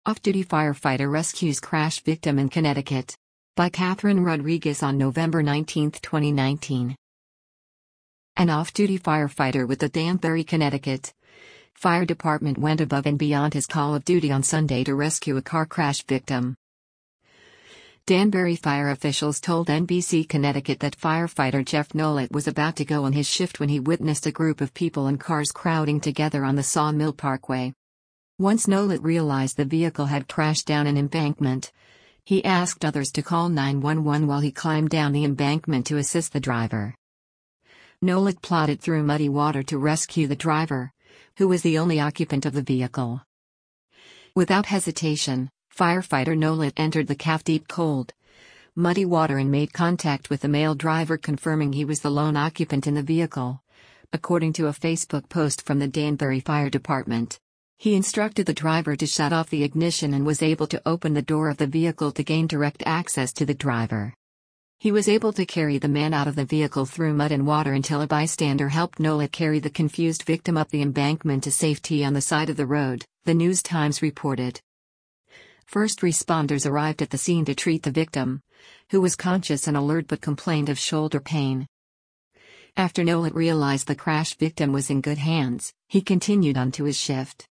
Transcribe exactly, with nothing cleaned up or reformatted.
Off-duty firefighter rescues crash victim in Connecticut. By Catherine Rodriguez on November nineteenth, twenty nineteen. An off-duty firefighter with the Danbury, Connecticut Fire Department went above and beyond his call of duty on Sunday to rescue a car crash victim. Danbury fire officials told N B C Connecticut that firefighter Jeff Nolet was about to go on his shift when he witnessed a group of people and cars crowding together on the Sawmill Parkway. Once Nolet realized the vehicle had crashed down an embankment, he asked others to call nine one one while he climbed down the embankment to assist the driver. Nolet plodded through muddy water to rescue the driver, who was the only occupant of the vehicle. Without hesitation, firefighter Nolet entered the calf-deep cold, muddy water and made contact with the male driver, confirming he was the lone occupant in the vehicle, according to a Facebook post from the Danbury Fire Department. He instructed the driver to shut off the ignition and was able to open the door of the vehicle to gain direct access to the driver. He was able to carry the man out of the vehicle through mud and water until a bystander helped Nolet carry the confused victim up the embankment to safety on the side of the road, the News Times reported. First responders arrived at the scene to treat the victim, who was conscious and alert but complained of shoulder pain. After Nolet realized the crash victim was in good hands, he continued on to his shift.